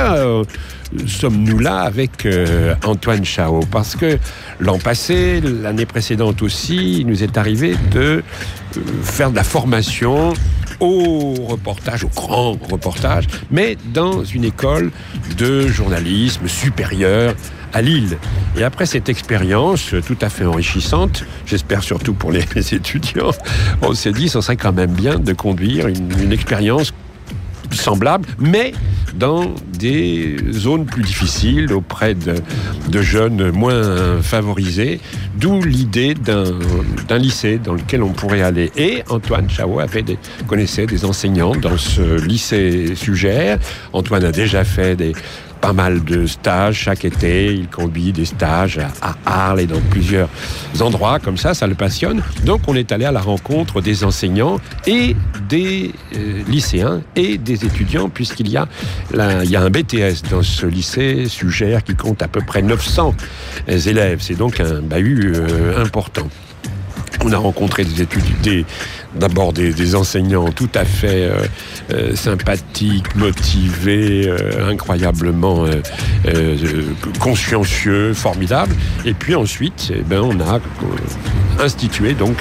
pourquoi sommes-nous là avec Antoine Chao? Parce que l'an passé, l'année précédente aussi, il nous est arrivé de faire de la formation au reportage, au grand reportage, mais dans une école de journalisme supérieure à Lille. Et après cette expérience tout à fait enrichissante, j'espère surtout pour les étudiants, on s'est dit que ce serait quand même bien de conduire une expérience semblable, mais dans des zones plus difficiles, auprès de jeunes moins favorisés, d'où l'idée d'un lycée dans lequel on pourrait aller. Et Antoine Chao connaissait des enseignants dans ce lycée Sugère. Antoine a déjà fait pas mal de stages chaque été. Il conduit des stages à Arles et dans plusieurs endroits comme ça le passionne. Donc on est allé à la rencontre des enseignants et des lycéens et des étudiants, puisqu'il y a un BTS dans ce lycée Sugère qui compte à peu près 900 élèves. C'est donc un bahut important. On a rencontré d'abord des enseignants tout à fait sympathiques, motivés, incroyablement consciencieux, formidables. Et puis ensuite, on a institué donc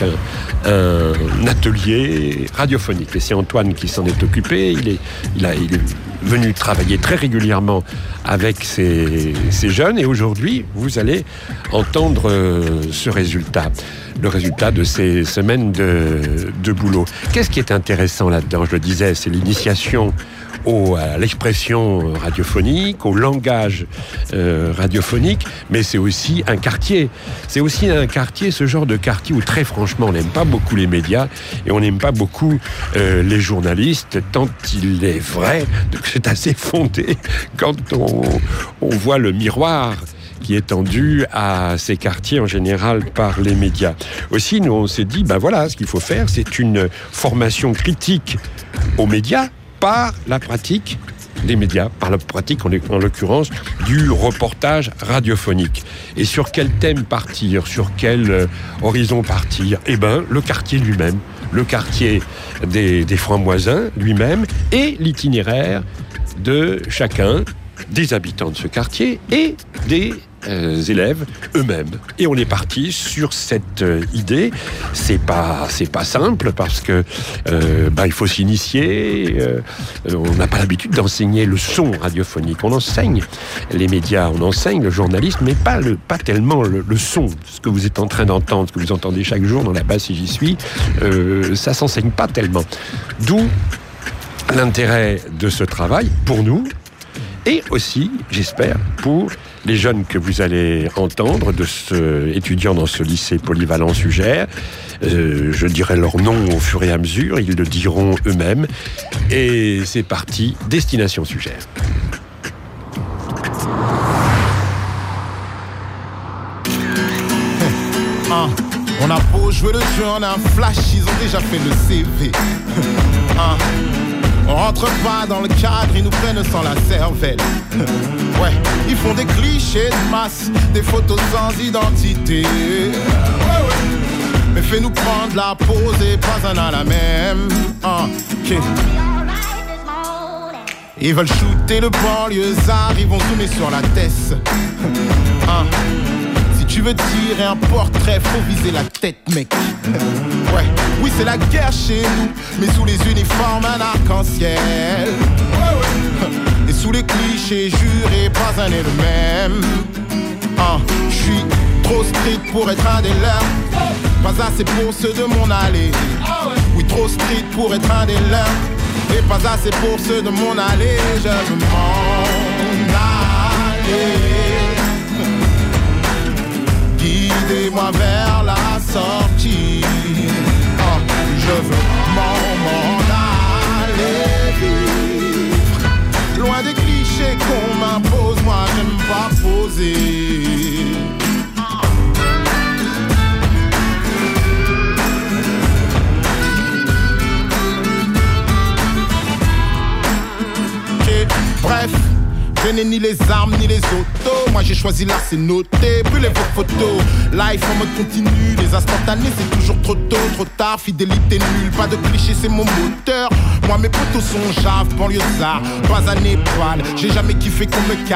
un atelier radiophonique. Et c'est Antoine qui s'en est occupé. Il est venu travailler très régulièrement avec ces jeunes. Et aujourd'hui, vous allez entendre ce résultat. Le résultat de ces semaines de boulot. Qu'est-ce qui est intéressant là-dedans? Je le disais, c'est l'initiation à l'expression radiophonique, au langage radiophonique, mais c'est aussi un quartier. C'est aussi un quartier, ce genre de quartier où très franchement on n'aime pas beaucoup les médias et on n'aime pas beaucoup les journalistes, tant il est vrai que c'est assez fondé quand on voit le miroir qui est tendu à ces quartiers en général par les médias. Aussi, nous, on s'est dit, ce qu'il faut faire, c'est une formation critique aux médias par la pratique des médias, par la pratique, en l'occurrence, du reportage radiophonique. Et sur quel thème partir, sur quel horizon partir? Le quartier lui-même, le quartier des Francs-Moisins lui-même, et l'itinéraire de chacun des habitants de ce quartier et des élèves eux-mêmes. Et on est parti sur cette idée. C'est pas simple parce que il faut s'initier. On n'a pas l'habitude d'enseigner le son radiophonique. On enseigne les médias, on enseigne le journalisme, mais pas tellement le son. Ce que vous êtes en train d'entendre, ce que vous entendez chaque jour dans la basse si j'y suis, ça s'enseigne pas tellement. D'où l'intérêt de ce travail pour nous. Et aussi, j'espère, pour les jeunes que vous allez entendre, étudiants dans ce lycée polyvalent Sugère. Je dirai leur nom au fur et à mesure, ils le diront eux-mêmes. Et c'est parti, Destination Sugère. On a beau jouer le jeu, on a un flash, ils ont déjà fait le CV. On rentre pas dans le cadre, ils nous prennent sans la cervelle. Ouais, ils font des clichés de masse, des photos sans identité. Mais fais-nous prendre la pause et pas un à la même. Okay. Ils veulent shooter le banlieusard, ils vont zoomer sur la tête. Si tu veux tirer un portrait, faut viser la tête, mec. Ouais, oui, c'est la guerre chez nous, mais sous les uniformes, un arc-en-ciel. Et sous les clichés jurés, pas un et le même. Je suis trop street pour être un des leurs, pas assez pour ceux de mon allée. Oui, trop street pour être un des leurs, et pas assez pour ceux de mon allée. Je veux m'en aller. Guidez-moi vers la sortie. Je veux m'en aller vivre. Loin des clichés qu'on m'impose, moi j'aime pas poser. Okay. Bref, Je n'ai ni les armes ni les autos. Moi j'ai choisi l'art, c'est noté. Brûlez vos photos. Life en mode continu. Les instantanés, c'est toujours trop tôt, trop tard. Fidélité nulle, pas de cliché, c'est mon moteur. Moi mes potos sont Jave, banlieusard, pas un étoile. J'ai jamais kiffé qu'on me